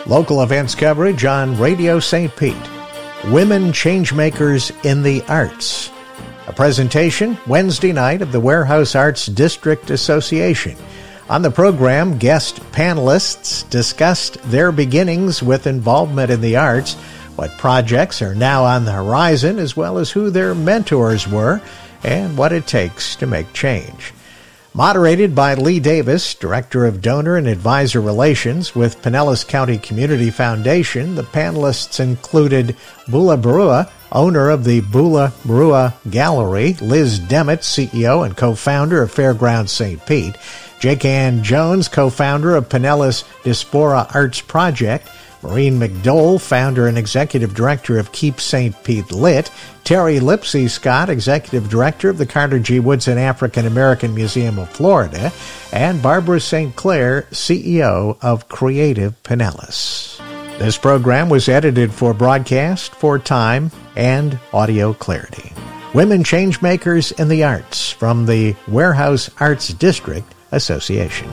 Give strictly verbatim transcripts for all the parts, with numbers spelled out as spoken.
Local events coverage on Radio Saint Pete. Women Changemakers in the Arts. A presentation Wednesday night of the Warehouse Arts District Association. On the program, guest panelists discussed their beginnings with involvement in the arts, what projects are now on the horizon, as well as who their mentors were and what it takes to make change. Moderated by Lee Davis, Director of Donor and Advisor Relations with Pinellas County Community Foundation, the panelists included Bula Brua, owner of the Bula Brua Gallery, Liz Demet, C E O and co-founder of Fairgrounds Saint Pete, Jake Ann Jones, co-founder of Pinellas Diaspora Arts Project, Maureen McDowell, founder and executive director of Keep Saint Pete Lit, Terry Lipsy Scott, executive director of the Carter G. Woodson African American Museum of Florida, and Barbara Saint Clair, C E O of Creative Pinellas. This program was edited for broadcast, for time, and audio clarity. Women Changemakers in the Arts from the Warehouse Arts District Association.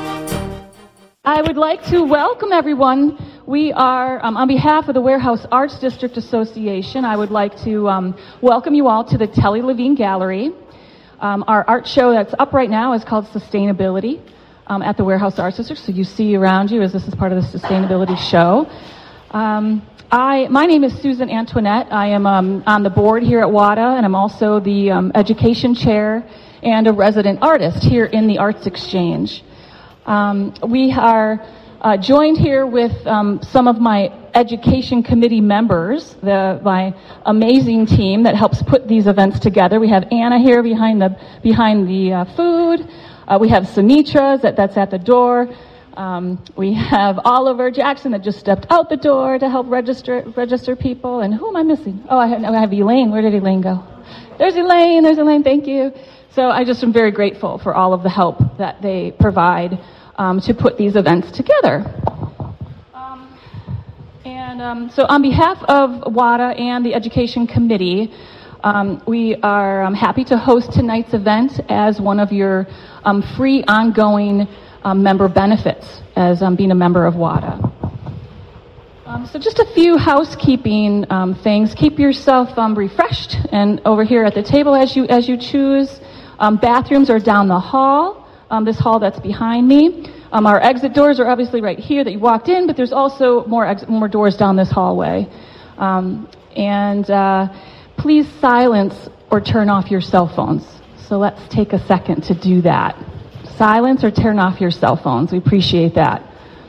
I would like to welcome everyone. We are, um, on behalf of the Warehouse Arts District Association, I would like to um, welcome you all to the Telly Levine Gallery. Um, our art show that's up right now is called Sustainability um, at the Warehouse Arts District. So you see around you as this is part of the Sustainability show. Um, I, my name is Susan Antoinette. I am um, on the board here at WADA, and I'm also the um, education chair and a resident artist here in the Arts Exchange. Um, we are uh, joined here with um, some of my education committee members, the, my amazing team that helps put these events together. We have Anna here behind the behind the uh, food. Uh, we have Sunitra that, that's at the door. Um, we have Oliver Jackson that just stepped out the door to help register register people. And who am I missing? Oh, I have, I have Elaine. Where did Elaine go? There's Elaine. There's Elaine. Thank you. So I just am very grateful for all of the help that they provide um, to put these events together. Um, and um, so on behalf of WADA and the Education Committee, um, we are um, happy to host tonight's event as one of your um, free ongoing um, member benefits as um, being a member of WADA. Um, so just a few housekeeping um, things. Keep yourself um, refreshed and over here at the table as you as you choose. Um, bathrooms are down the hall, um, this hall that's behind me. Um, our exit doors are obviously right here that you walked in, but there's also more ex- more doors down this hallway. Um, and uh, please silence or turn off your cell phones. So let's take a second to do that. Silence or turn off your cell phones. We appreciate that.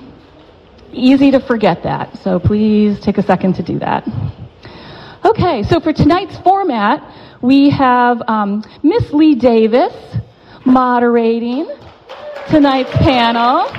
Easy to forget that, so please take a second to do that. Okay, so for tonight's format, we have um, Miss Lee Davis moderating tonight's panel.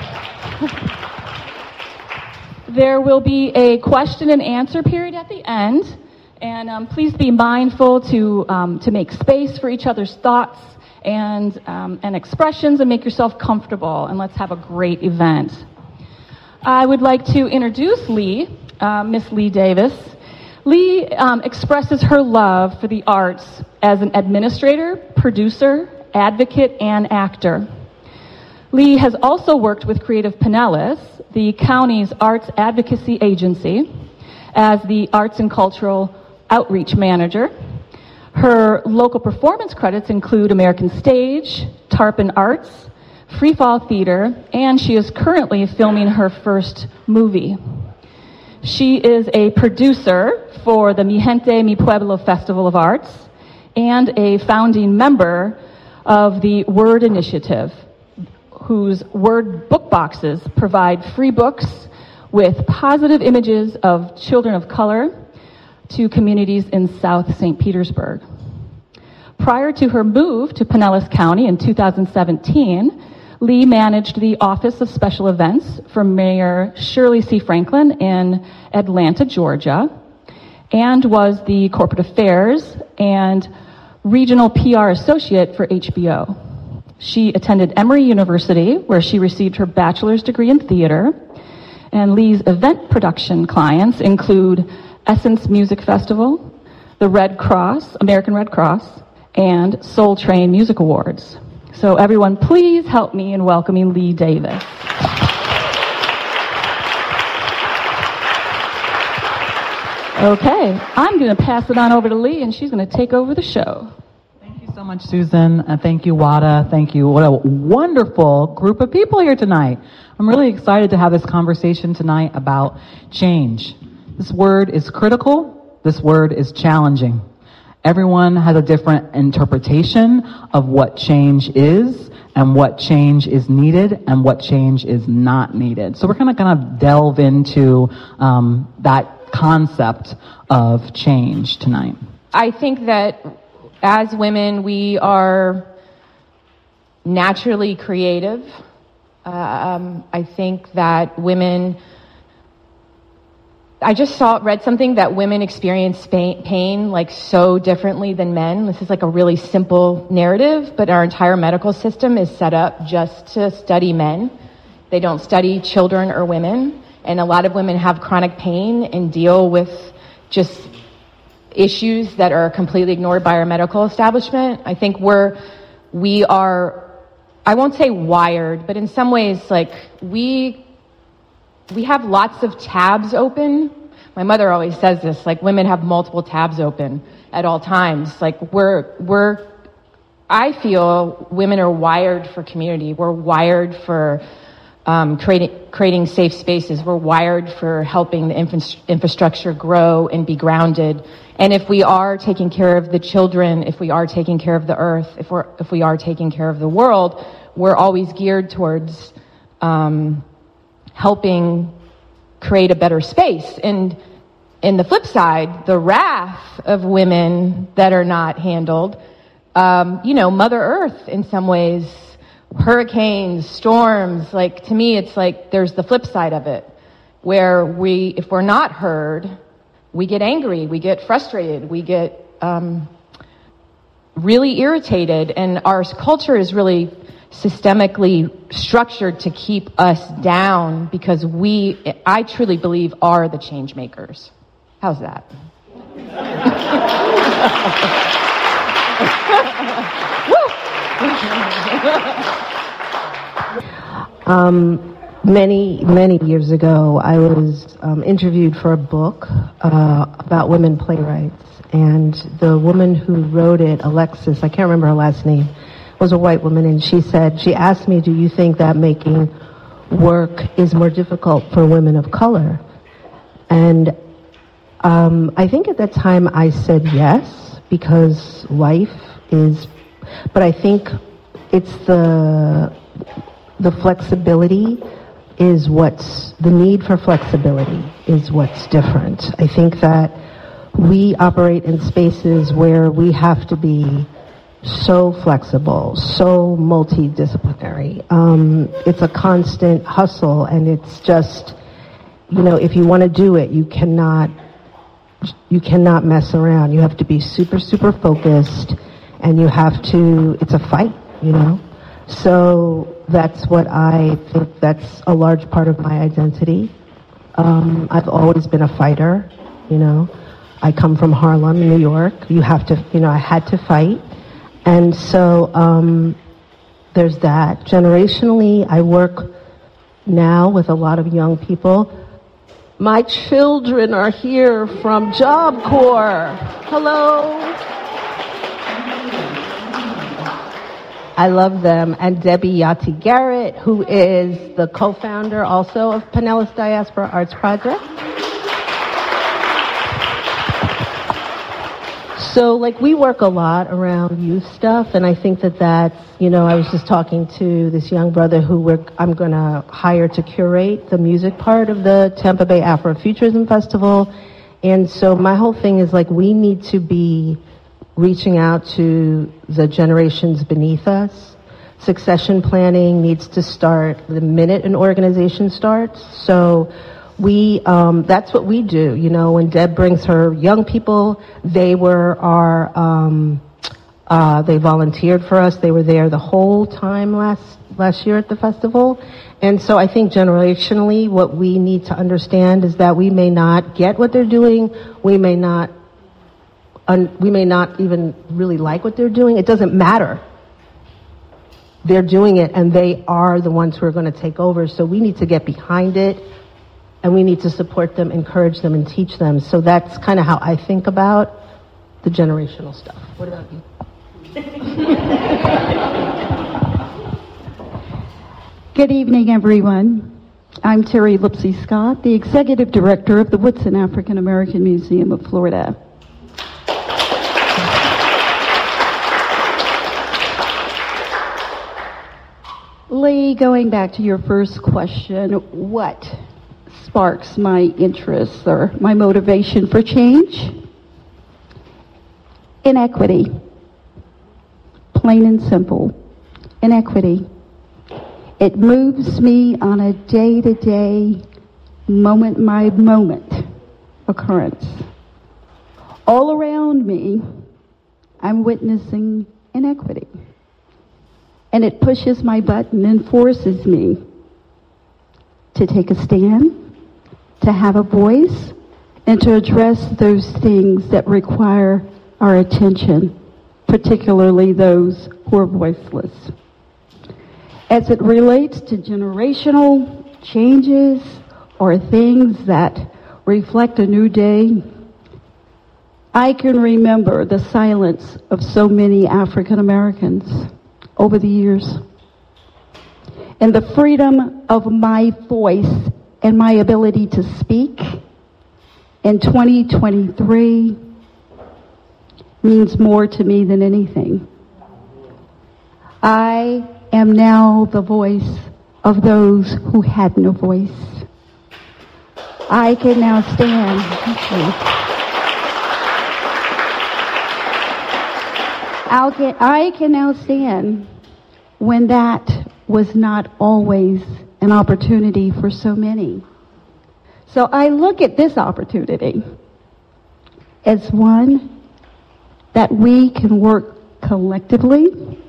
There will be a question and answer period at the end, and um, please be mindful to um, to make space for each other's thoughts and um, and expressions, and make yourself comfortable. And let's have a great event. I would like to introduce Lee, uh, Miss Lee Davis. Lee um, expresses her love for the arts as an administrator, producer, advocate, and actor. Lee has also worked with Creative Pinellas, the county's arts advocacy agency, as the Arts and Cultural Outreach Manager. Her local performance credits include American Stage, Tarpon Arts, Free Fall Theater, and she is currently filming her first movie. She is a producer for the Mi Gente, Mi Pueblo Festival of Arts and a founding member of the Word Initiative, whose Word book boxes provide free books with positive images of children of color to communities in South Saint Petersburg. Prior to her move to Pinellas County in two thousand seventeen, Lee managed the Office of Special Events for Mayor Shirley C. Franklin in Atlanta, Georgia, and was the Corporate Affairs and Regional P R Associate for H B O. She attended Emory University, where she received her bachelor's degree in theater, and Lee's event production clients include Essence Music Festival, the Red Cross, American Red Cross, and Soul Train Music Awards. So everyone, please help me in welcoming Lee Davis. Okay, I'm going to pass it on over to Lee, and she's going to take over the show. Thank you so much, Susan. And thank you, Wada. Thank you. What a wonderful group of people here tonight. I'm really excited to have this conversation tonight about change. This word is critical. This word is challenging. Everyone has a different interpretation of what change is and what change is needed and what change is not needed. So we're going to kind of delve into um, that concept of change tonight. I think that as women, we are naturally creative. Um, I think that women, I just saw, read something that women experience pain, pain like so differently than men. This is like a really simple narrative, but our entire medical system is set up just to study men. They don't study children or women. And a lot of women have chronic pain and deal with just issues that are completely ignored by our medical establishment. I think we're, we are, I won't say wired, but in some ways, like, we, we have lots of tabs open. My mother always says this, like, women have multiple tabs open at all times. Like, we're, we're, I feel women are wired for community. We're wired for Um, creating creating safe spaces. We're wired for helping the infra- infrastructure grow and be grounded. And if we are taking care of the children, if we are taking care of the earth, if we're if we are taking care of the world, we're always geared towards um, helping create a better space. And in the flip side, the wrath of women that are not handled, um, you know, Mother Earth in some ways. Hurricanes, storms, like, to me, it's like there's the flip side of it, where we, if we're not heard, we get angry, we get frustrated, we get um, really irritated, and our culture is really systemically structured to keep us down because we, I truly believe, are the change makers. How's that? Um, many, many years ago, I was um, interviewed for a book uh, about women playwrights, and the woman who wrote it, Alexis, I can't remember her last name, was a white woman, and she said, she asked me, do you think that making work is more difficult for women of color? And um, I think at that time I said yes, because life is, but I think it's the the flexibility is what's, the need for flexibility is what's different. I think that we operate in spaces where we have to be so flexible, so multidisciplinary. Um, it's a constant hustle, and it's just, you know, if you want to do it, you cannot, you cannot mess around. You have to be super, super focused, and you have to, it's a fight, you know? So that's what I think, that's a large part of my identity. Um, I've always been a fighter, you know. I come from Harlem, New York. You have to, you know, I had to fight. And so um, there's that. Generationally, I work now with a lot of young people. My children are here from Job Corps. Hello. I love them. And Debbie Yati Garrett, who is the co-founder also of Pinellas Diaspora Arts Project. So, like, we work a lot around youth stuff, and I think that that's, you know, I was just talking to this young brother who we're, I'm going to hire to curate the music part of the Tampa Bay Afrofuturism Festival. And so my whole thing is, like, we need to be reaching out to the generations beneath us. Succession planning needs to start the minute an organization starts. So we, um, that's what we do. You know, when Deb brings her young people, they were our, um, uh, they volunteered for us. They were there the whole time last, last year at the festival. And so I think generationally, what we need to understand is that we may not get what they're doing. We may not Un- we may not even really like what they're doing. It doesn't matter. They're doing it, and they are the ones who are going to take over. So we need to get behind it and we need to support them, encourage them, and teach them. So that's kind of how I think about the generational stuff. What about you? Good evening, everyone. I'm Terry Lipsy Scott, the Executive Director of the Woodson African American Museum of Florida. Lee, going back to your first question, what sparks my interest or my motivation for change? Inequity. Plain and simple. Inequity. It moves me on a day-to-day, moment-by-moment occurrence. All around me, I'm witnessing inequity. And it pushes my button and forces me to take a stand, to have a voice, and to address those things that require our attention, particularly those who are voiceless. As it relates to generational changes or things that reflect a new day, I can remember the silence of so many African Americans over the years. And the freedom of my voice and my ability to speak in twenty twenty-three means more to me than anything. I am now the voice of those who had no voice. I can now stand. I'll get, I can now stand when that was not always an opportunity for so many. So I look at this opportunity as one that we can work collectively,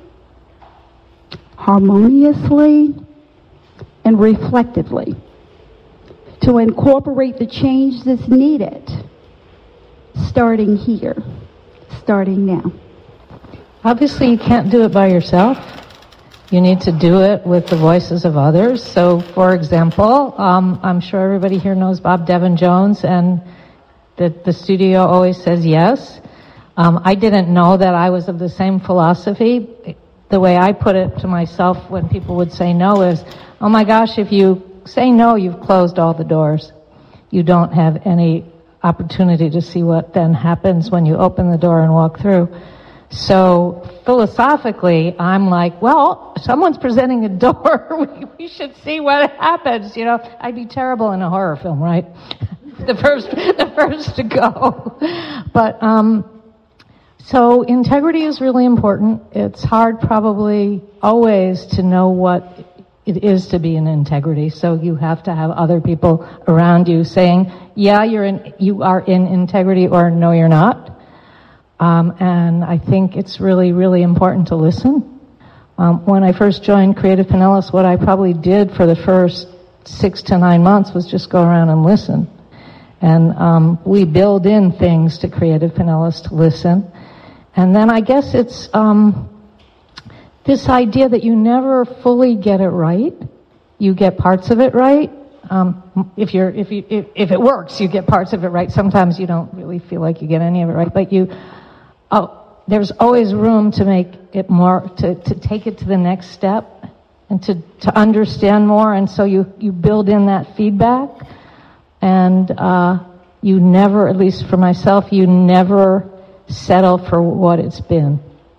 harmoniously, and reflectively to incorporate the change that's needed, starting here, starting now. Obviously, you can't do it by yourself. You need to do it with the voices of others. So, for example, um, I'm sure everybody here knows Bob Devin Jones, and the, the studio always says yes. Um, I didn't know that I was of the same philosophy. The way I put it to myself when people would say no is, oh my gosh, if you say no, you've closed all the doors. You don't have any opportunity to see what then happens when you open the door and walk through. So philosophically, I'm like, well, someone's presenting a door. we, we should see what happens. You know, I'd be terrible in a horror film, right? the first, the first to go. But um, so integrity is really important. It's hard, probably, always to know what it is to be in integrity. So you have to have other people around you saying, yeah, you're in, you are in integrity, or no, you're not. Um, and I think it's really, really important to listen. Um, when I first joined Creative Pinellas, what I probably did for the first six to nine months was just go around and listen. And um, we build in things to Creative Pinellas to listen. And then I guess it's um, this idea that you never fully get it right. You get parts of it right. Um, if you're, if you, if, if it works, you get parts of it right. Sometimes you don't really feel like you get any of it right, but you. Oh, there's always room to make it more, to, to take it to the next step and to, to understand more. And so you, you build in that feedback, and uh, you never, at least for myself, you never settle for what it's been.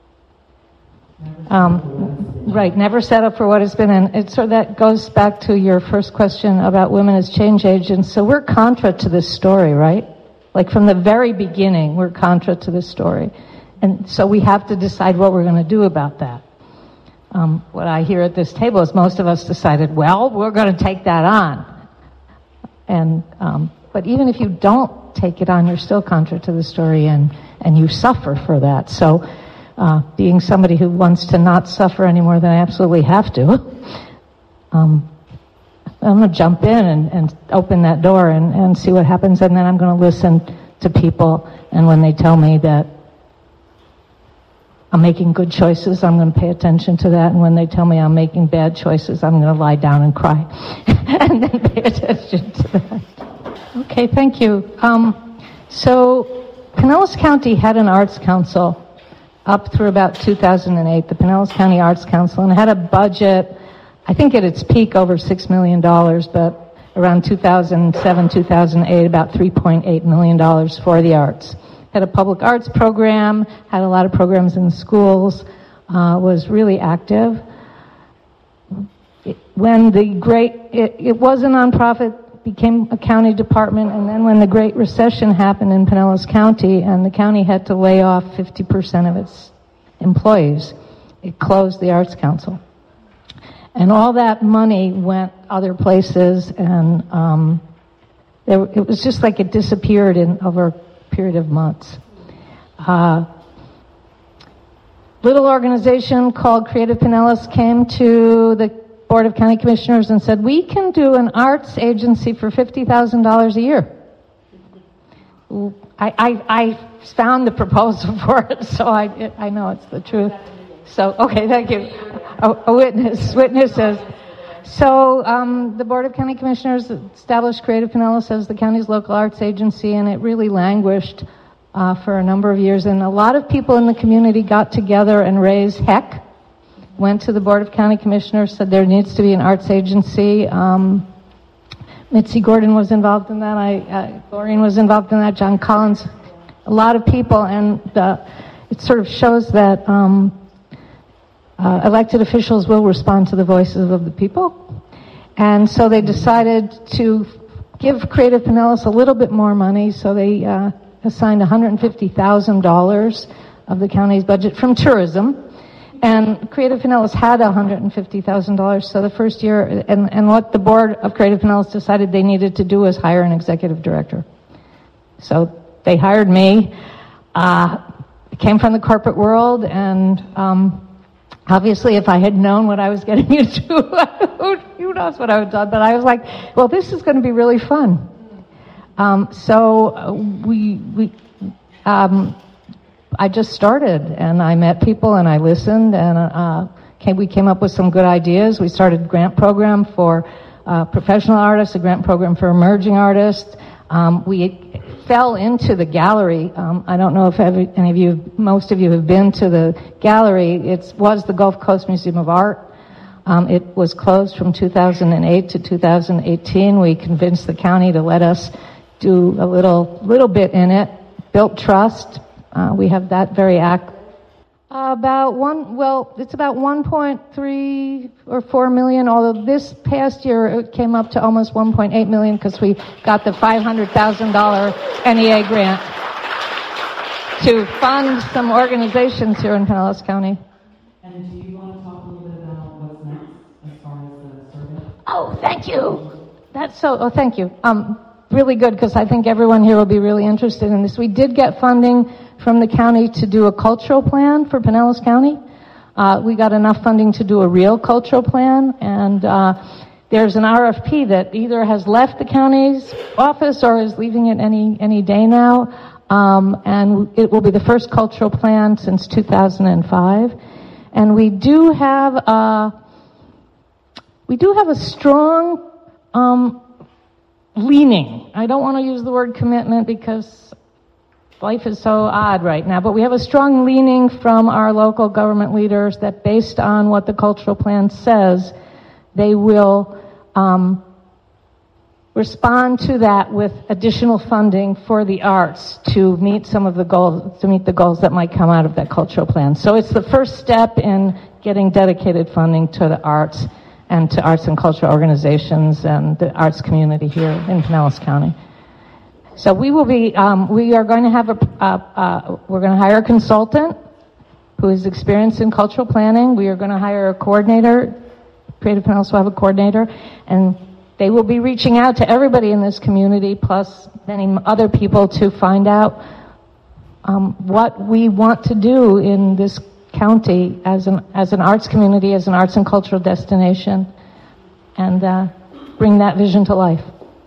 Um, right, never settle for what it's been. And it, so that goes back to your first question about women as change agents. So we're contra to this story, right? Like from the very beginning, we're contra to this story. And so we have to decide what we're going to do about that. Um, what I hear at this table is most of us decided, well, we're going to take that on. And um, but even if you don't take it on, you're still contra to the story, and, and you suffer for that. So uh, being somebody who wants to not suffer any more than I absolutely have to, um, I'm going to jump in and, and open that door and, and see what happens, and then I'm going to listen to people, and when they tell me that I'm making good choices, I'm going to pay attention to that, and when they tell me I'm making bad choices, I'm going to lie down and cry and then pay attention to that. Okay, thank you. Um, so Pinellas County had an arts council up through about two thousand eight, the Pinellas County Arts Council, and had a budget, I think at its peak over six million dollars, but around two thousand seven, two thousand eight, about three point eight million dollars for the arts. Had a public arts program, had a lot of programs in the schools, uh, was really active. It, when the great, it, it was a nonprofit, became a county department, and then when the Great Recession happened in Pinellas County and the county had to lay off fifty percent of its employees, it closed the Arts Council. And all that money went other places, and um, there, it was just like it disappeared in over a period of months. Uh, little organization called Creative Pinellas came to the Board of County Commissioners and said, we can do an arts agency for fifty thousand dollars a year. I, I, I found the proposal for it, so I, it, I know it's the truth. So, okay, thank you. A, a witness, witnesses. So, um, the Board of County Commissioners established Creative Pinellas as the county's local arts agency, and it really languished uh, for a number of years. And a lot of people in the community got together and raised heck, went to the Board of County Commissioners, said there needs to be an arts agency. Um, Mitzi Gordon was involved in that. I, uh, Maureen was involved in that. John Collins, a lot of people, and uh, it sort of shows that um, uh, elected officials will respond to the voices of the people. And so they decided to give Creative Pinellas a little bit more money, so they uh, assigned one hundred fifty thousand dollars of the county's budget from tourism. And Creative Pinellas had one hundred fifty thousand dollars, so the first year, and, and what the Board of Creative Pinellas decided they needed to do was hire an executive director. So they hired me. Uh, I came from the corporate world, and um, obviously if I had known what I was getting into, who knows what I would have done, but I was like, well, this is going to be really fun. Um, so uh, we, we, um, I just started, and I met people, and I listened, and uh, came, we came up with some good ideas. We started a grant program for uh, professional artists, a grant program for emerging artists. Um, we fell into the gallery. Um, I don't know if every, any of you, most of you have been to the gallery. It was the Gulf Coast Museum of Art. Um, it was closed from two thousand eight to two thousand eighteen. We convinced the county to let us do a little, little bit in it, built trust. Uh, we have that very act. Uh, about one, well, it's about one point three or four million, although this past year it came up to almost one point eight million because we got the five hundred thousand dollars N E A grant to fund some organizations here in Pinellas County. And do you want to talk a little bit about what's next as far as the survey? Oh, thank you. That's so, oh, thank you. Um, really good, because I think everyone here will be really interested in this. We did get funding from the county to do a cultural plan for Pinellas County. Uh, we got enough funding to do a real cultural plan, and uh, there's an R F P that either has left the county's office or is leaving it any any day now, um, and it will be the first cultural plan since two thousand five. And we do have a, we do have a strong um, leaning. I don't want to use the word commitment because life is so odd right now, but we have a strong leaning from our local government leaders that based on what the cultural plan says, they will um, respond to that with additional funding for the arts to meet some of the goals, to meet the goals that might come out of that cultural plan. So it's the first step in getting dedicated funding to the arts and to arts and cultural organizations and the arts community here in Pinellas County. So we will be, um, we are going to have a, uh, uh, we're going to hire a consultant who is experienced in cultural planning. We are going to hire a coordinator. Creative Pinellas will have a coordinator, and they will be reaching out to everybody in this community, plus many other people, to find out um, what we want to do in this county as an as an arts community, as an arts and cultural destination, and uh, bring that vision to life.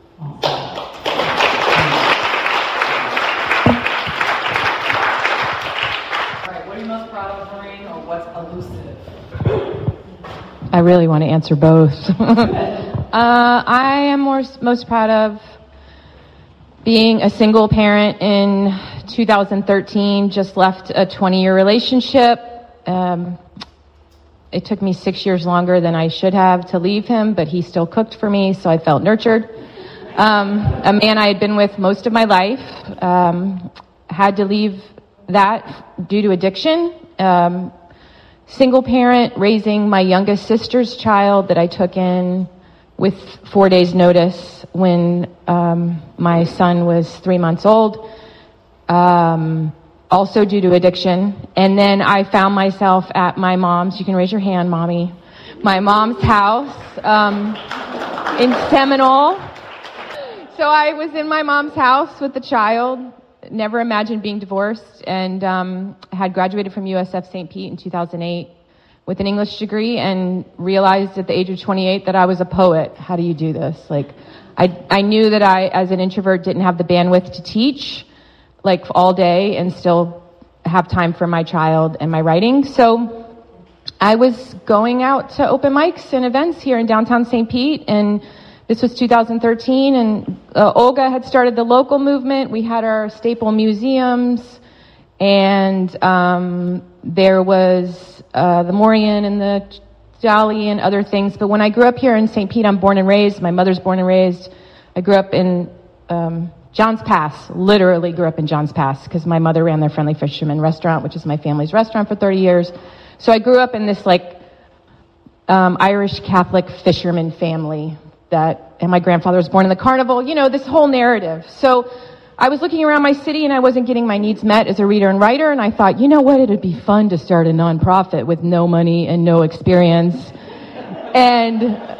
I really want to answer both. uh, I am more, most proud of being a single parent in two thousand thirteen, just left a twenty-year relationship. Um, it took me six years longer than I should have to leave him, but he still cooked for me, so I felt nurtured. Um, a man I had been with most of my life, um, had to leave that due to addiction. Um, single parent, raising my youngest sister's child that I took in with four days notice when um, my son was three months old, um, also due to addiction. And then I found myself at my mom's, you can raise your hand, Mommy, my mom's house um, in Seminole. So I was in my mom's house with the child, never imagined being divorced, and um, had graduated from U S F Saint Pete in two thousand eight with an English degree, and realized at the age of twenty-eight that I was a poet. How do you do this? Like, I, I knew that I, as an introvert, didn't have the bandwidth to teach, like, all day and still have time for my child and my writing. So I was going out to open mics and events here in downtown Saint Pete, and this was two thousand thirteen, and uh, Olga had started the local movement. We had our staple museums, and um, there was uh, the Morian and the Jolly and other things. But when I grew up here in Saint Pete, I'm born and raised. My mother's born and raised. I grew up in um, Johns Pass, literally grew up in Johns Pass, because my mother ran their Friendly Fisherman restaurant, which is my family's restaurant, for thirty years. So I grew up in this, like, um, Irish Catholic fisherman family. That, and my grandfather was born in the carnival, you know, this whole narrative. So I was looking around my city and I wasn't getting my needs met as a reader and writer, and I thought, you know what, it'd be fun to start a nonprofit with no money and no experience. And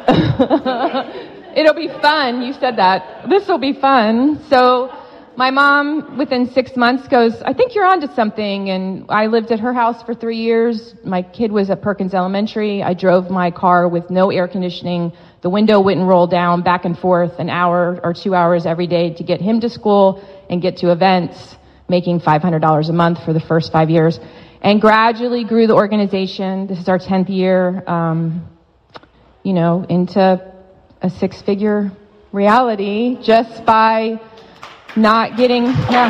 it'll be fun. You said that. This will be fun. So my mom, within six months, goes, I think you're onto something. And I lived at her house for three years. My kid was at Perkins Elementary. I drove my car with no air conditioning. The window wouldn't roll down, back and forth an hour or two hours every day to get him to school and get to events, making five hundred dollars a month for the first five years. And gradually grew the organization. This is our tenth year, um, you know, into a six-figure reality just by not getting, yeah.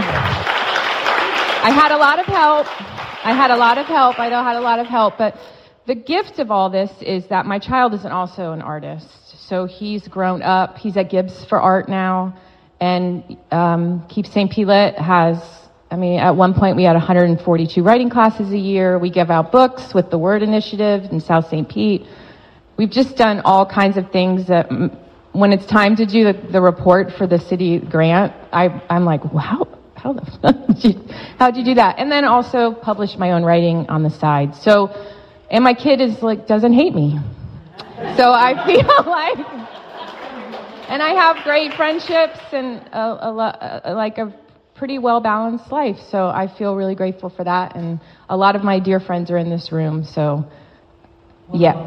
I had a lot of help. I had a lot of help. I had a lot of help. But the gift of all this is that my child is also an artist. So he's grown up. He's at Gibbs for Art now. And um, Keep Saint Pete Lit has, I mean, at one point we had one hundred forty-two writing classes a year. We give out books with the Word Initiative in South Saint Pete. We've just done all kinds of things that when it's time to do the, the report for the city grant, I, I'm like, wow, how the fuck did you, how'd you do that? And then also publish my own writing on the side. So, and my kid is like, doesn't hate me. So I feel like, and I have great friendships and a, a, a, like a pretty well-balanced life. So I feel really grateful for that. And a lot of my dear friends are in this room. So, yeah.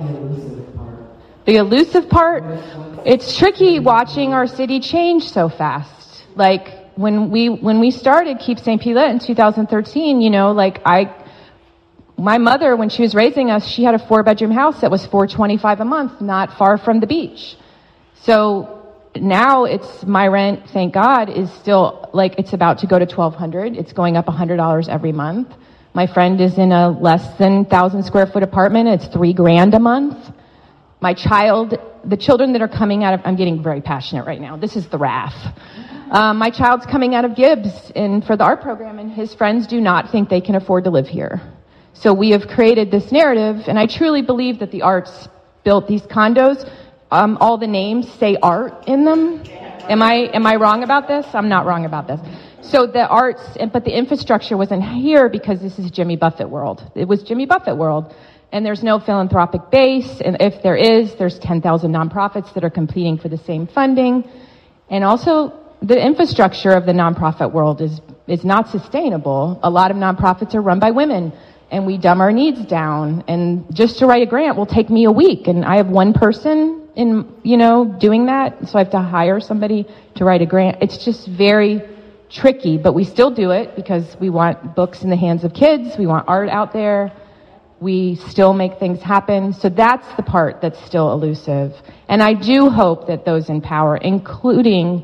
The elusive part, it's tricky watching our city change so fast. Like when we when we started Keep Saint Pete Lit in two thousand thirteen, you know, like I, my mother, when she was raising us, she had a four-bedroom house that was four hundred twenty-five dollars a month, not far from the beach. So now it's my rent, thank God, is still like it's about to go to twelve hundred dollars. It's going up one hundred dollars every month. My friend is in a less than one thousand square foot apartment. It's three grand a month. My child, the children that are coming out of, I'm getting very passionate right now. This is the R A F. Um, my child's coming out of Gibbs in, for the art program, and his friends do not think they can afford to live here. So we have created this narrative, and I truly believe that the arts built these condos. Um, all the names say art in them. Am I, am I wrong about this? I'm not wrong about this. So the arts, but the infrastructure wasn't here because this is Jimmy Buffett world. It was Jimmy Buffett world. And there's no philanthropic base, and if there is, there's ten thousand nonprofits that are competing for the same funding. And also, the infrastructure of the nonprofit world is, is not sustainable. A lot of nonprofits are run by women, and we dumb our needs down. And just to write a grant will take me a week, and I have one person in, you know, doing that, so I have to hire somebody to write a grant. It's just very tricky, but we still do it because we want books in the hands of kids, we want art out there. We still make things happen. So that's the part that's still elusive. And I do hope that those in power, including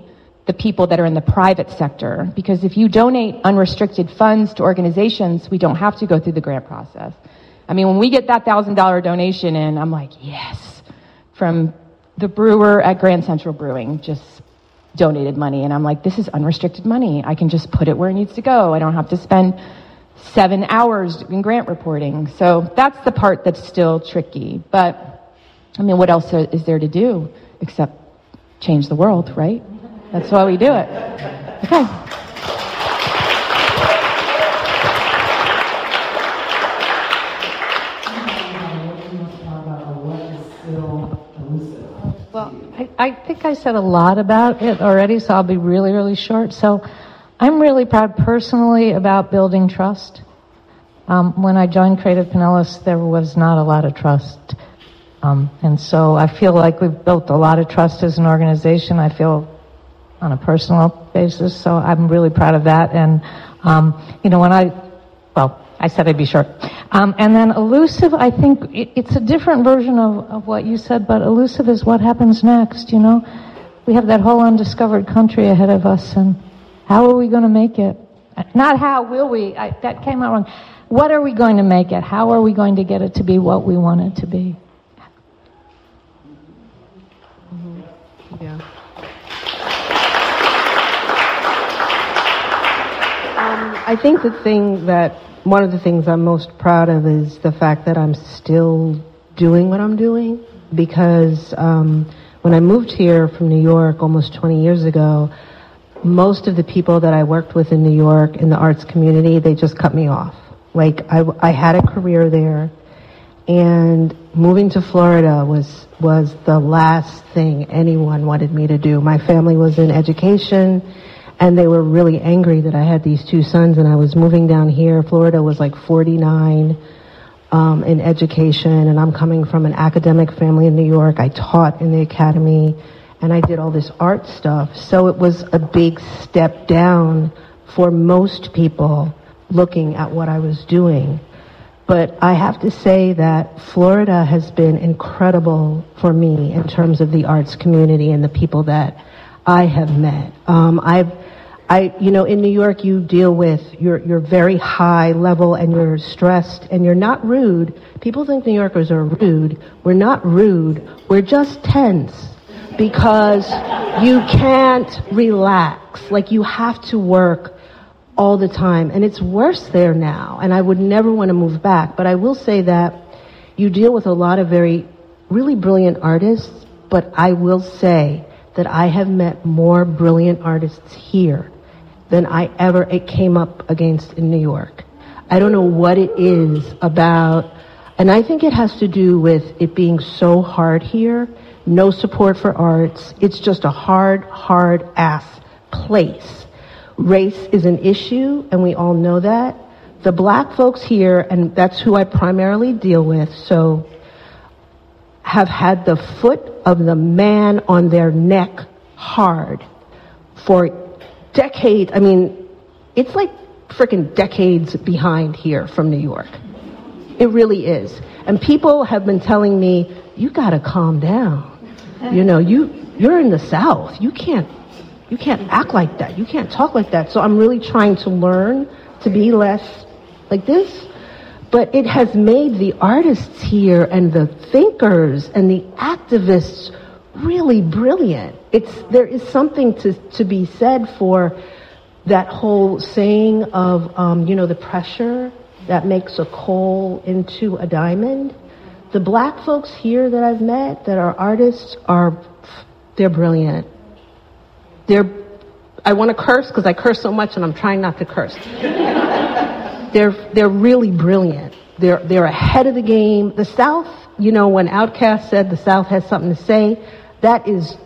the people that are in the private sector. Because if you donate unrestricted funds to organizations, we don't have to go through the grant process. I mean, when we get that one thousand dollars donation in, I'm like, yes, from the brewer at Grand Central Brewing just donated money. And I'm like, this is unrestricted money. I can just put it where it needs to go. I don't have to spend seven hours doing grant reporting. So that's the part that's still tricky. But, I mean, what else is there to do except change the world, right? That's why we do it. Okay. Well, I, I think I said a lot about it already, so I'll be really, really short. So I'm really proud personally about building trust. Um, when I joined Creative Pinellas, there was not a lot of trust. Um, and so I feel like we've built a lot of trust as an organization. I feel on a personal basis, so I'm really proud of that. And, um, you know, when I, well, I said I'd be short. Um, and then elusive, I think it, it's a different version of, of what you said, but elusive is what happens next, you know? We have that whole undiscovered country ahead of us, and how are we going to make it? Not how will we, I, that came out wrong. What are we going to make it? How are we going to get it to be what we want it to be? Mm-hmm. Yeah. Um, I think the thing that, one of the things I'm most proud of is the fact that I'm still doing what I'm doing, because um, when I moved here from New York almost twenty years ago, most of the people that I worked with in New York in the arts community, they just cut me off. Like, I, I had a career there, and moving to Florida was was the last thing anyone wanted me to do. My family was in education, and they were really angry that I had these two sons, and I was moving down here. Florida was like forty-nine um, in education, and I'm coming from an academic family in New York. I taught in the academy, and I did all this art stuff. So it was a big step down for most people looking at what I was doing. But I have to say that Florida has been incredible for me in terms of the arts community and the people that I have met. Um, I've, I, you know, in New York, you deal with, you're, you're very high level and you're stressed and you're not rude. People think New Yorkers are rude. We're not rude. We're just tense because you can't relax. Like, you have to work all the time, and it's worse there now, and I would never want to move back. But I will say that you deal with a lot of very, really brilliant artists, but I will say that I have met more brilliant artists here than I ever it came up against in New York. I don't know what it is about, and I think it has to do with it being so hard here, no support for arts. It's just a hard, hard ass place. Race is an issue, and we all know that. The black folks here, and that's who I primarily deal with, so have had the foot of the man on their neck hard for decades. I mean, it's like freaking decades behind here from New York. It really is. And people have been telling me, you gotta calm down. You know, you, you're in the South. You can't You can't act like that. You can't talk like that. So I'm really trying to learn to be less like this. But it has made the artists here and the thinkers and the activists really brilliant. It's, there is something to, to be said for that whole saying of, um, you know, the pressure that makes a coal into a diamond. The black folks here that I've met that are artists are, they're brilliant. They're, I want to curse because I curse so much and I'm trying not to curse. they're, they're really brilliant. They're, they're ahead of the game. The South, you know, when Outkast said the South has something to say, that is,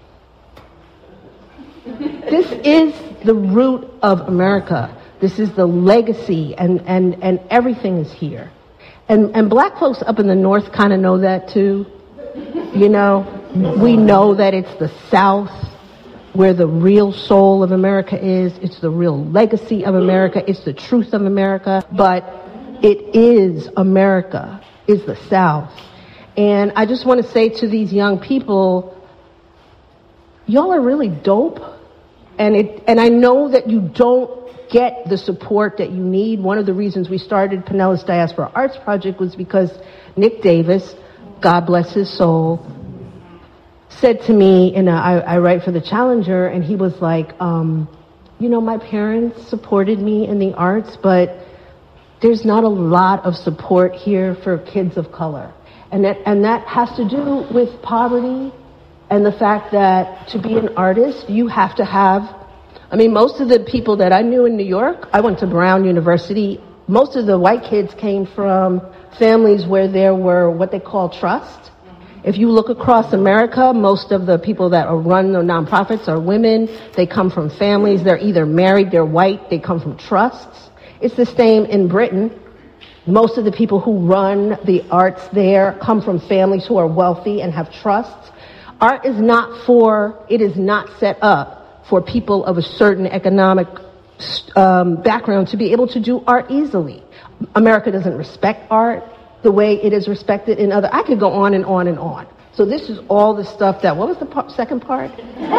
this is the root of America. This is the legacy, and, and, and everything is here. And, and black folks up in the North kind of know that too. You know, we know that it's the South where the real soul of America is. It's the real legacy of America. It's the truth of America. But it is America, is the South. And I just want to say to these young people, y'all are really dope. And it, and I know that you don't get the support that you need. One of the reasons we started Pinellas Diaspora Arts Project was because Nick Davis, God bless his soul, said to me, and I, I write for the Challenger, and he was like, um, you know, my parents supported me in the arts, but there's not a lot of support here for kids of color. And that, and that has to do with poverty and the fact that to be an artist, you have to have, I mean, most of the people that I knew in New York, I went to Brown University, most of the white kids came from families where there were what they call trusts. If you look across America, most of the people that are run the nonprofits are women. They come from families. They're either married, they're white, they come from trusts. It's the same in Britain. Most of the people who run the arts there come from families who are wealthy and have trusts. Art is not for, it is not set up for people of a certain economic um, background to be able to do art easily. America doesn't respect art the way it is respected in other, I could go on and on and on. So this is all the stuff that, what was the par- second part?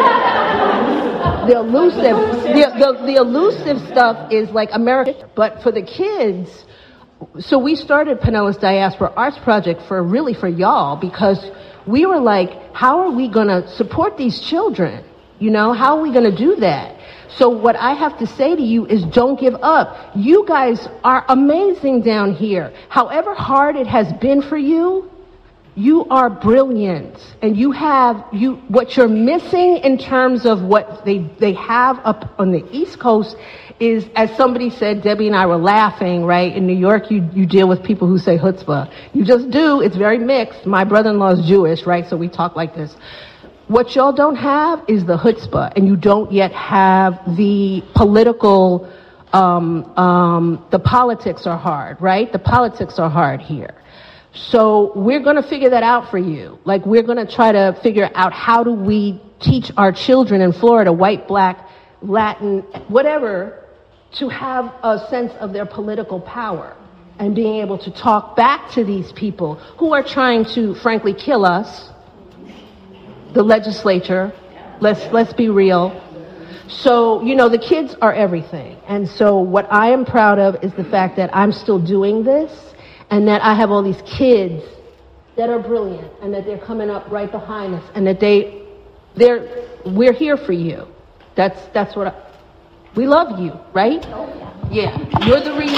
the elusive, the, the, the elusive stuff is like America, but for the kids, so we started Pinellas Diaspora Arts Project for really for y'all, because we were like, how are we going to support these children? You know, how are we going to do that? So what I have to say to you is don't give up. You guys are amazing down here. However hard it has been for you, you are brilliant. And you have, you, what you're missing in terms of what they, they have up on the East Coast is, as somebody said, Debbie and I were laughing, right? In New York, you, you deal with people who say chutzpah. You just do. It's very mixed. My brother-in-law is Jewish, right? So we talk like this. What y'all don't have is the chutzpah, and you don't yet have the political, um, um, the politics are hard, right? The politics are hard here. So we're going to figure that out for you. Like, we're going to try to figure out how do we teach our children in Florida, white, black, Latin, whatever, to have a sense of their political power and being able to talk back to these people who are trying to, frankly, kill us, the legislature. Let's, let's be real. So, you know, the kids are everything. And so what I am proud of is the fact that I'm still doing this and that I have all these kids that are brilliant and that they're coming up right behind us and that they, they're, we're here for you. That's, that's what I, we love you, right? Yeah, you're the reason.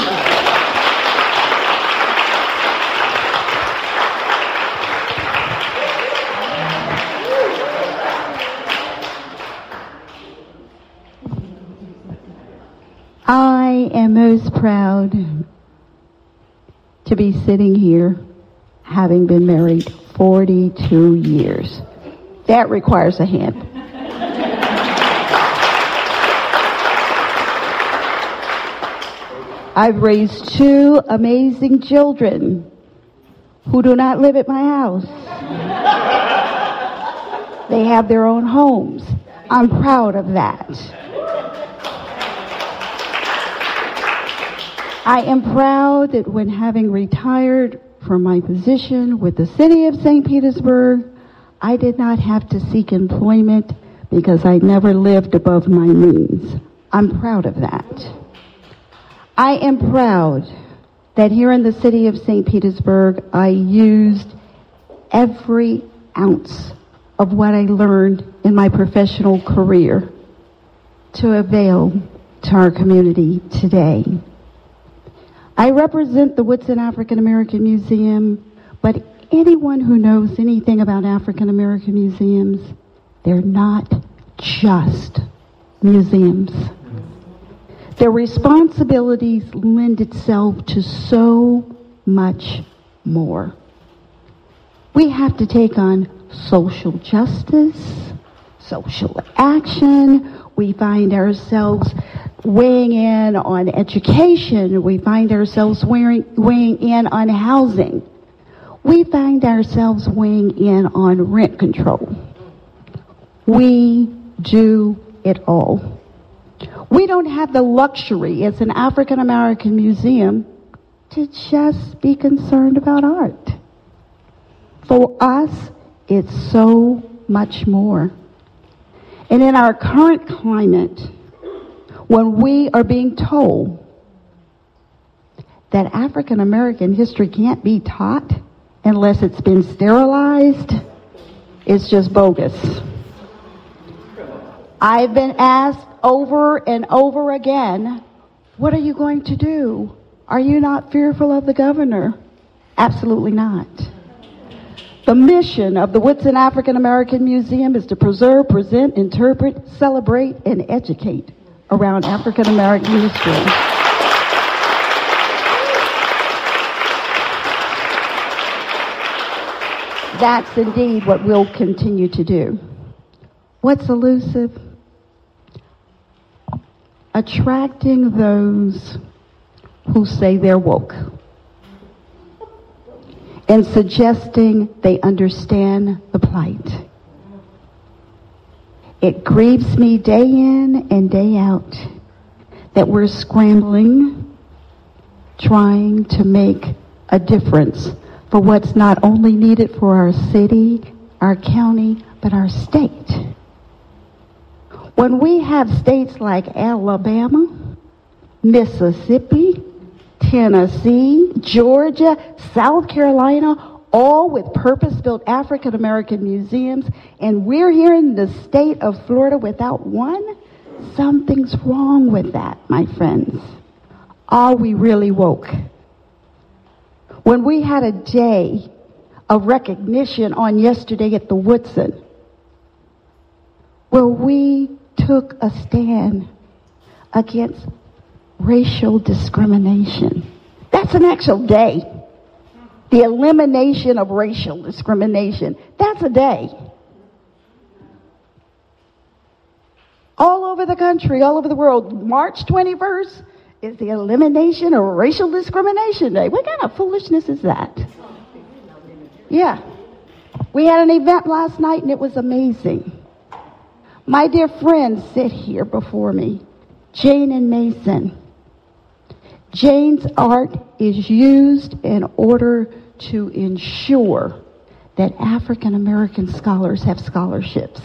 I am most proud to be sitting here having been married forty-two years. That requires a hand. I've raised two amazing children who do not live at my house. They have their own homes. I'm proud of that. I am proud that when having retired from my position with the city of Saint Petersburg, I did not have to seek employment because I never lived above my means. I'm proud of that. I am proud that here in the city of Saint Petersburg, I used every ounce of what I learned in my professional career to avail to our community today. I represent the Woodson African American Museum, but anyone who knows anything about African American museums, they're not just museums. Their responsibilities lend itself to so much more. We have to take on social justice, social action. We find ourselves weighing in on education. We find ourselves weighing, weighing in on housing. We find ourselves weighing in on rent control. We do it all. We don't have the luxury as an African American museum to just be concerned about art. For us, it's so much more. And in our current climate, when we are being told that African American history can't be taught unless it's been sterilized, it's just bogus. I've been asked over and over again, what are you going to do? Are you not fearful of the governor? Absolutely not. The mission of the Woodson African American Museum is to preserve, present, interpret, celebrate, and educate around African American history. That's indeed what we'll continue to do. What's elusive? Attracting those who say they're woke and suggesting they understand the plight. It grieves me day in and day out that we're scrambling, trying to make a difference for what's not only needed for our city, our county, but our state. When we have states like Alabama, Mississippi, Tennessee, Georgia, South Carolina, all with purpose-built African American museums, and we're here in the state of Florida without one, something's wrong with that, my friends. Are we really woke? When we had a day of recognition on yesterday at the Woodson, where we took a stand against racial discrimination. That's an actual day. The elimination of racial discrimination. That's a day. All over the country, all over the world, March twenty-first is the elimination of racial discrimination day. What kind of foolishness is that? Yeah. We had an event last night and it was amazing. My dear friends sit here before me, Jane and Mason. Jane's art is used in order to ensure that African American scholars have scholarships.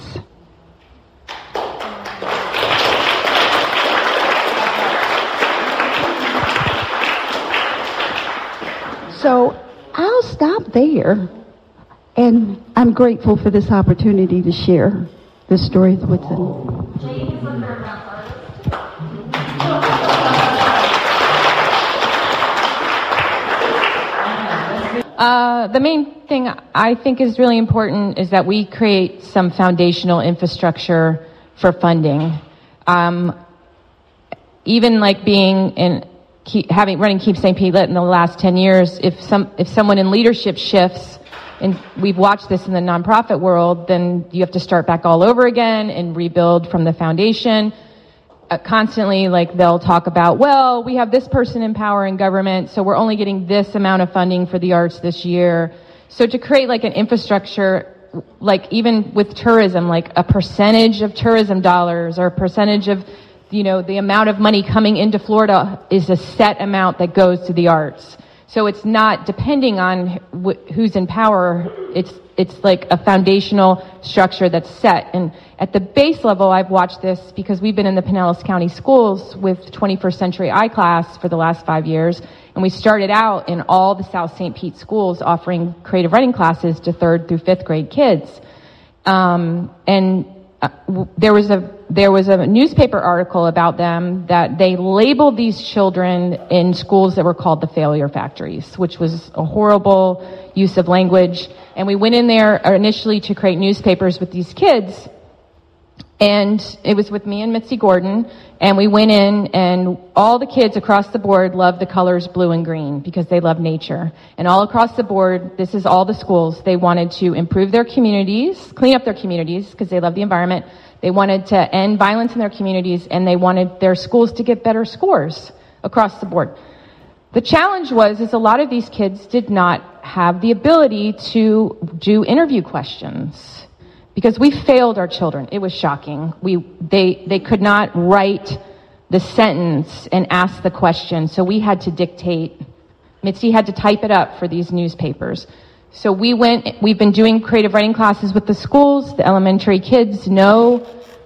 So I'll stop there, and I'm grateful for this opportunity to share the story of Woodson. Jane is a Fairmount artist. Uh, the main thing I think is really important is that we create some foundational infrastructure for funding. Um, even like being in keep, having running Keep Saint Pete Lit in the last ten years, if some if someone in leadership shifts, and we've watched this in the nonprofit world, then you have to start back all over again and rebuild from the foundation. Uh, constantly, like, they'll talk about, well, we have this person in power in government, so we're only getting this amount of funding for the arts this year. So to create like an infrastructure, like even with tourism, like a percentage of tourism dollars or a percentage of, you know, the amount of money coming into Florida is a set amount that goes to the arts. So it's not depending on wh- who's in power. It's it's like a foundational structure that's set. And at the base level, I've watched this because we've been in the Pinellas County schools with twenty-first Century I class for the last five years. And we started out in all the South Saint Pete schools offering creative writing classes to third through fifth grade kids. Um, and uh, w- there was a There was a newspaper article about them that they labeled these children in schools that were called the failure factories, which was a horrible use of language. And we went in there initially to create newspapers with these kids. And it was with me and Mitzi Gordon. And we went in, and all the kids across the board loved the colors blue and green because they love nature. And all across the board, this is all the schools, they wanted to improve their communities, clean up their communities because they love the environment. They wanted to end violence in their communities, and they wanted their schools to get better scores across the board. The challenge was, is a lot of these kids did not have the ability to do interview questions because we failed our children. It was shocking. We, they, they could not write the sentence and ask the question, so we had to dictate. Mitzi had to type it up for these newspapers. So we went, we've been doing creative writing classes with the schools. The elementary kids know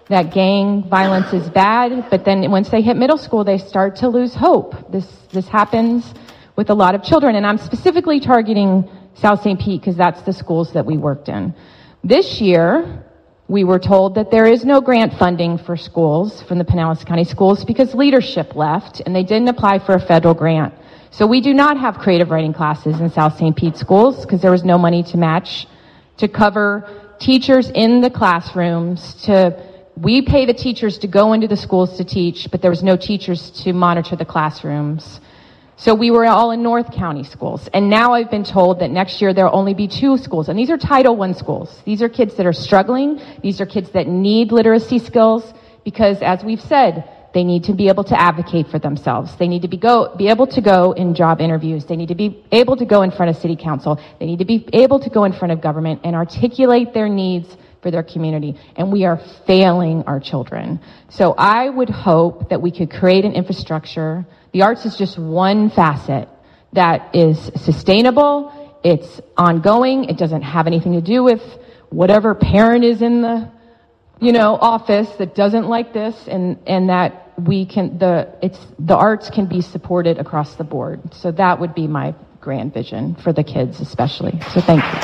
that gang violence is bad, but then once they hit middle school, they start to lose hope. This this happens with a lot of children, and I'm specifically targeting South Saint Pete because that's the schools that we worked in. This year, we were told that there is no grant funding for schools from the Pinellas County Schools because leadership left and they didn't apply for a federal grant. So we do not have creative writing classes in South Saint Pete schools because there was no money to match to cover teachers in the classrooms. To we pay the teachers to go into the schools to teach, but there was no teachers to monitor the classrooms. So we were all in North County schools. And now I've been told that next year there'll only be two schools. And these are Title One schools. These are kids that are struggling. These are kids that need literacy skills because, as we've said, they need to be able to advocate for themselves. They need to be go be able to go in job interviews. They need to be able to go in front of city council. They need to be able to go in front of government and articulate their needs for their community. And we are failing our children. So I would hope that we could create an infrastructure. The arts is just one facet that is sustainable, it's ongoing, it doesn't have anything to do with whatever parent is in the, you know, office that doesn't like this, and, and that we can, the, it's, the arts can be supported across the board. So that would be my grand vision for the kids especially. So thank you.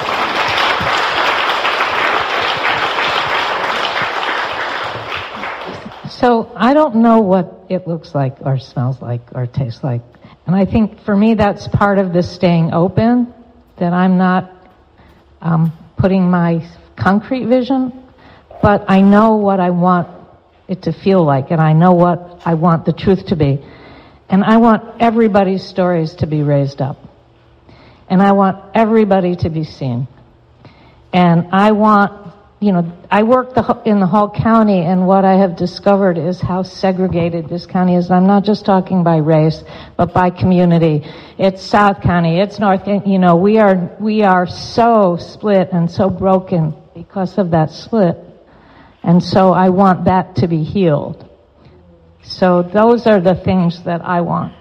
So I don't know what it looks like or smells like or tastes like. And I think for me that's part of the staying open, that I'm not um, putting my concrete vision, but I know what I want it to feel like, and I know what I want the truth to be. And I want everybody's stories to be raised up. And I want everybody to be seen. And I want You know, I work the, in the whole county, and what I have discovered is how segregated this county is. I'm not just talking by race, but by community. It's South County, it's North, you know, we are, we are so split and so broken because of that split. And so I want that to be healed. So those are the things that I want.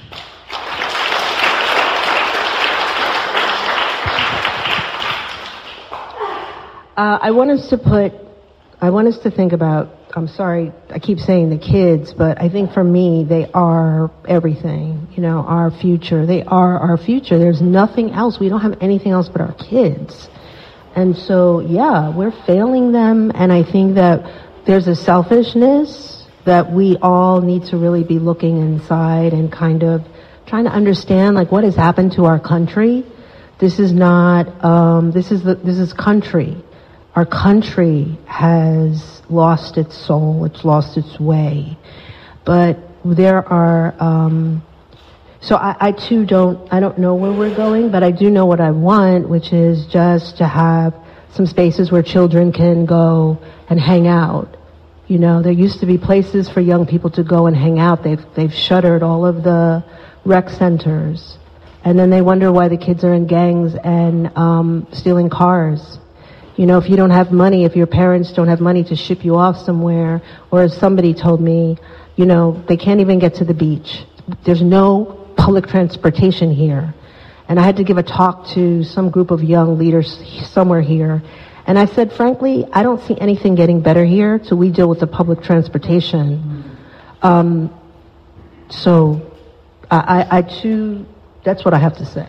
Uh, I want us to put, I want us to think about, I'm sorry, I keep saying the kids, but I think for me, they are everything, you know, our future. They are our future. There's nothing else. We don't have anything else but our kids. And so, yeah, we're failing them, and I think that there's a selfishness that we all need to really be looking inside and kind of trying to understand, like, what has happened to our country. This is not, um, this is the, this is country. Our country has lost its soul, it's lost its way. But there are, um, so I, I too don't, I don't know where we're going, but I do know what I want, which is just to have some spaces where children can go and hang out. You know, there used to be places for young people to go and hang out. They've, they've shuttered all of the rec centers. And then they wonder why the kids are in gangs and um, stealing cars. You know, if you don't have money, if your parents don't have money to ship you off somewhere, or as somebody told me, you know, they can't even get to the beach. There's no public transportation here. And I had to give a talk to some group of young leaders somewhere here. And I said, frankly, I don't see anything getting better here till we deal with the public transportation. Um, so, I, I, I too, that's what I have to say.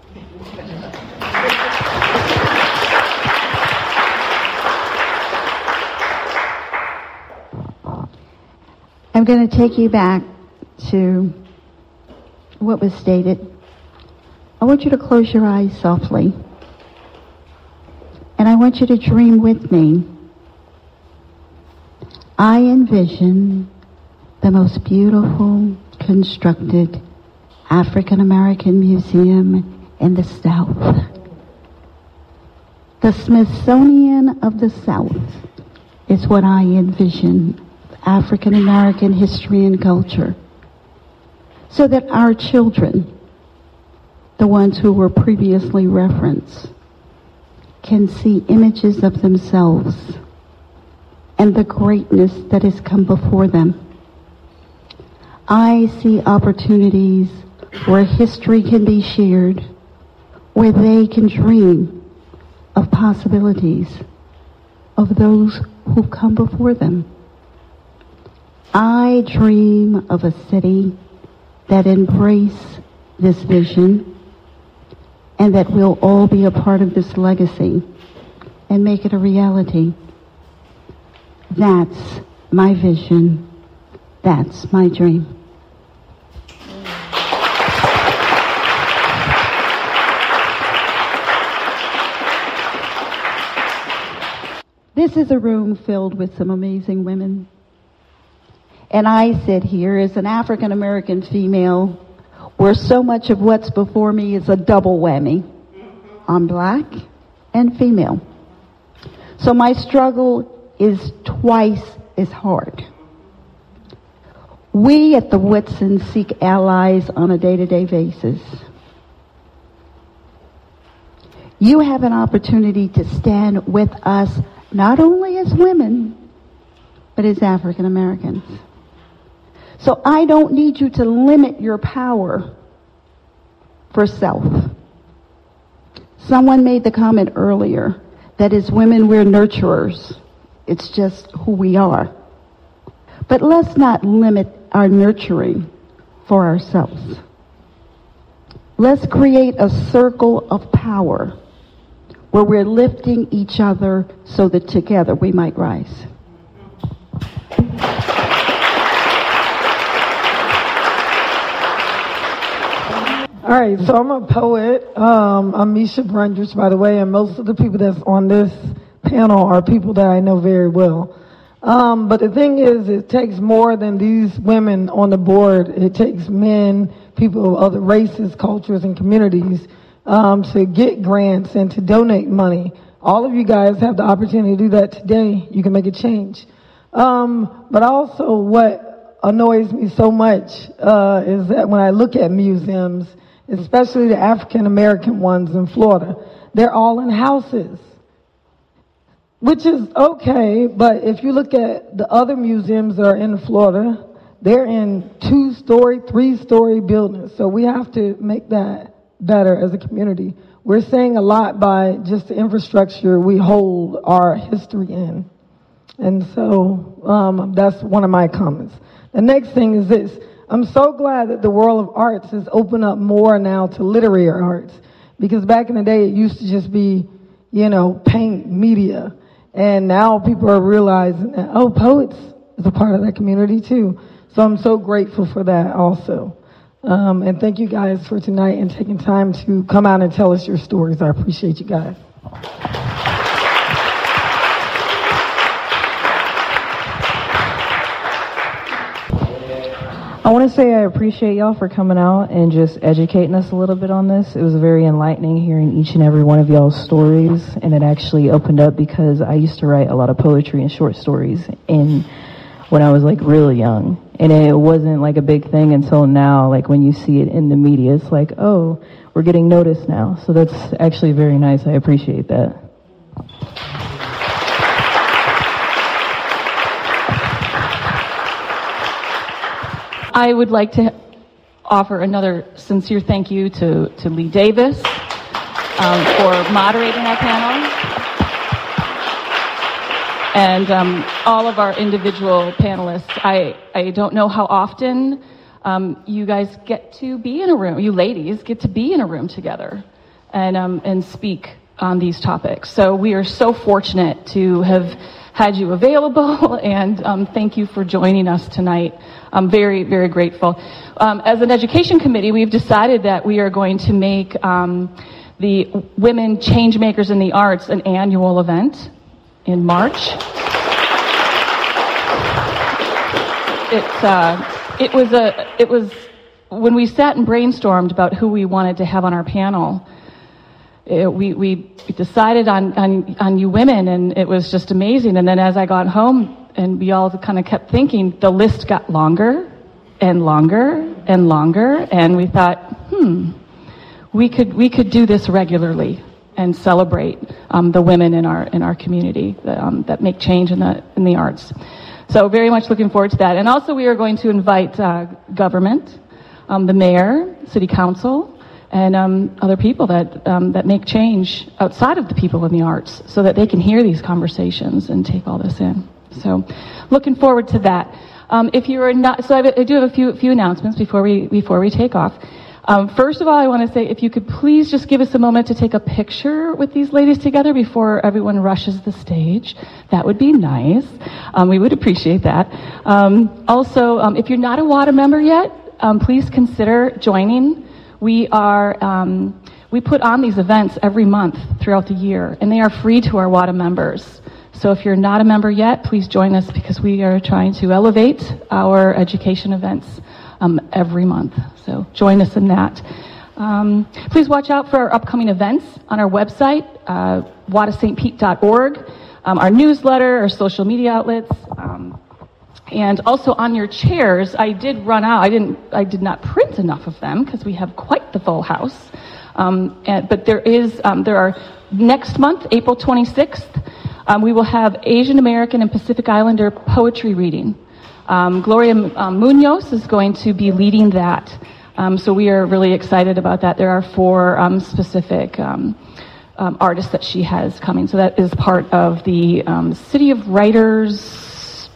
I'm going to take you back to what was stated. I want you to close your eyes softly. And I want you to dream with me. I envision the most beautiful constructed African American museum in the South. The Smithsonian of the South is what I envision. African American history and culture, so that our children, the ones who were previously referenced, can see images of themselves and the greatness that has come before them. I see opportunities where history can be shared, where they can dream of possibilities of those who've come before them. I dream of a city that embraces this vision and that we'll all be a part of this legacy and make it a reality. That's my vision. That's my dream. This is a room filled with some amazing women. And I sit here as an African American female where so much of what's before me is a double whammy. I'm black and female. So my struggle is twice as hard. We at the Whitson seek allies on a day-to-day basis. You have an opportunity to stand with us not only as women, but as African Americans. So I don't need you to limit your power for self. Someone made the comment earlier that as women we're nurturers. It's just who we are. But let's not limit our nurturing for ourselves. Let's create a circle of power where we're lifting each other so that together we might rise. All right, so I'm a poet. Um, I'm Misha Brundrich, by the way, and most of the people that's on this panel are people that I know very well. Um, but the thing is, it takes more than these women on the board. It takes men, people of other races, cultures, and communities um, to get grants and to donate money. All of you guys have the opportunity to do that today. You can make a change. Um, but also what annoys me so much uh, is that when I look at museums, especially the African American ones in Florida, they're all in houses. Which is okay, but if you look at the other museums that are in Florida, they're in two-story, three-story buildings. So we have to make that better as a community. We're saying a lot by just the infrastructure we hold our history in. And so um, that's one of my comments. The next thing is this. I'm so glad that the world of arts has opened up more now to literary arts. Because back in the day, it used to just be, you know, paint, media. And now people are realizing that, oh, poets is a part of that community too. So I'm so grateful for that also. Um, and thank you guys for tonight and taking time to come out and tell us your stories. I appreciate you guys. I want to say I appreciate y'all for coming out and just educating us a little bit on this. It was very enlightening hearing each and every one of y'all's stories, and it actually opened up because I used to write a lot of poetry and short stories in when I was like really young, and it wasn't like a big thing until now. Like when you see it in the media, it's like, oh, we're getting noticed now. So that's actually very nice. I appreciate that. I would like to offer another sincere thank you to, to Lee Davis um, for moderating our panel, and um, all of our individual panelists. I, I don't know how often um, you guys get to be in a room, you ladies get to be in a room together and, um, and speak on these topics. So we are so fortunate to have had you available, and um, thank you for joining us tonight. I'm very, very grateful. Um, as an education committee, we've decided that we are going to make um, the Women Changemakers in the Arts an annual event in March. It, uh, it was a, it was, when we sat and brainstormed about who we wanted to have on our panel, It, we, we decided on, on, on you women, and it was just amazing. And then as I got home, and we all kind of kept thinking, the list got longer and longer and longer, and we thought, hmm, we could we could do this regularly and celebrate um, the women in our in our community that, um, that make change in the in the arts. So very much looking forward to that. And also we are going to invite uh, government, um, the mayor, city council, and um, other people that um, that make change outside of the people in the arts, so that they can hear these conversations and take all this in. So looking forward to that. Um, if you are not, so I, I do have a few few announcements before we before we take off. Um, first of all, I want to say if you could please just give us a moment to take a picture with these ladies together before everyone rushes the stage. That would be nice. Um, we would appreciate that. Um, also, um, if you're not a WADA member yet, um, please consider joining. We are um, we put on these events every month throughout the year, and they are free to our WADA members. So if you're not a member yet, please join us because we are trying to elevate our education events um, every month. So join us in that. Um, please watch out for our upcoming events on our website, uh, wada st pete dot org, um, our newsletter, our social media outlets, um, and also on your chairs. I did run out. I didn't. I did not print enough of them because we have quite the full house. Um, and, but there is. Um, there are next month, April twenty-sixth. Um, we will have Asian American and Pacific Islander poetry reading. Um, Gloria um, Munoz is going to be leading that. Um, so we are really excited about that. There are four um, specific um, um, artists that she has coming. So that is part of the um, City of Writers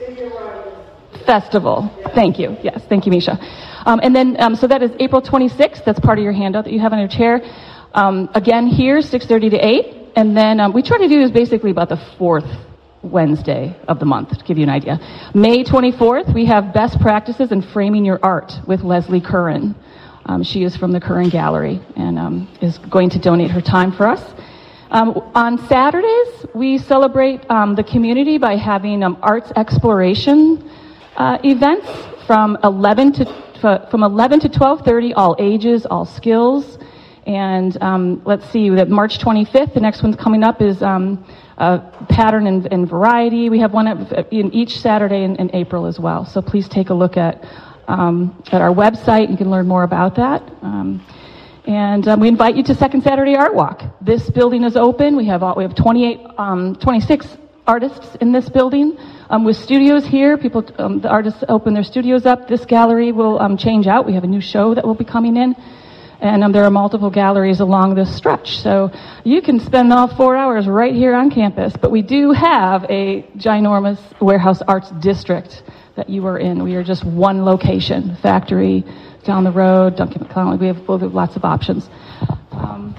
Festival. Thank you. Yes, thank you, Misha. Um, and then, um, so that is April twenty-sixth. That's part of your handout that you have on your chair. Um, again, here, six thirty to eight. And then um, we try to do this basically about the fourth Wednesday of the month, to give you an idea. May twenty-fourth, we have Best Practices in Framing Your Art with Leslie Curran. Um, she is from the Curran Gallery and um, is going to donate her time for us. Um, on Saturdays, we celebrate um, the community by having um, arts exploration uh, events from eleven to from eleven to twelve thirty, all ages, all skills. And um, let's see, that March twenty-fifth, the next one's coming up is um, uh, Pattern and, and Variety. We have one in each Saturday in, in April as well. So please take a look at um, at our website. You can learn more about that. Um, and um, we invite you to Second Saturday Art Walk. This building is open. We have all, we have twenty-eight, um, twenty-six artists in this building um, with studios here. People, um, the artists open their studios up. This gallery will um, change out. We have a new show that will be coming in. And um, there are multiple galleries along this stretch. So you can spend all four hours right here on campus. But we do have a ginormous warehouse arts district that you are in. We are just one location. Factory down the road, Duncan McClellan. We have, we have lots of options. Um,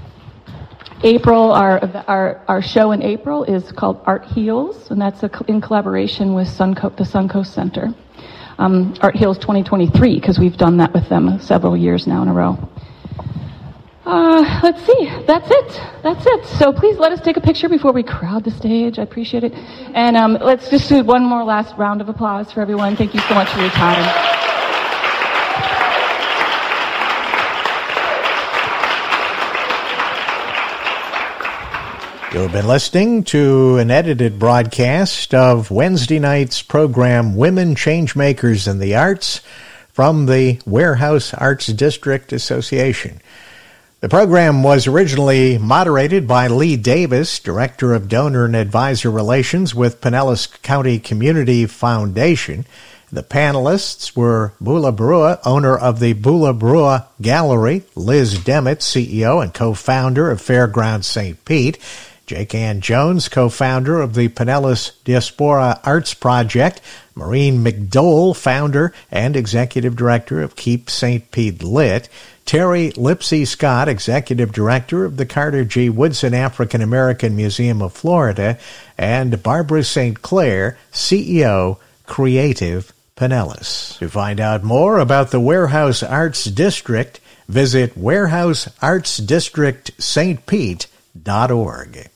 April, our, our our show in April is called Art Heals, and that's a, in collaboration with Sunco- the Suncoast Center. Um, Art Heals twenty twenty-three, because we've done that with them several years now in a row. Uh, let's see. That's it. That's it. So please let us take a picture before we crowd the stage. I appreciate it. And um, let's just do one more last round of applause for everyone. Thank you so much for your time. You've been listening to an edited broadcast of Wednesday night's program Women Changemakers in the Arts from the Warehouse Arts District Association. The program was originally moderated by Lee Davis, Director of Donor and Advisor Relations with Pinellas County Community Foundation. The panelists were Bula Brua, owner of the Bula Brua Gallery, Liz Demmett, C E O and co-founder of Fairgrounds Saint Pete, Jake Ann Jones, co-founder of the Pinellas Diaspora Arts Project, Maureen McDowell, founder and executive director of Keep Saint Pete Lit, Terry Lipsy Scott, executive director of the Carter G. Woodson African American Museum of Florida, and Barbara Saint Clair, C E O, Creative Pinellas. To find out more about the Warehouse Arts District, visit warehouse arts district st pete dot org.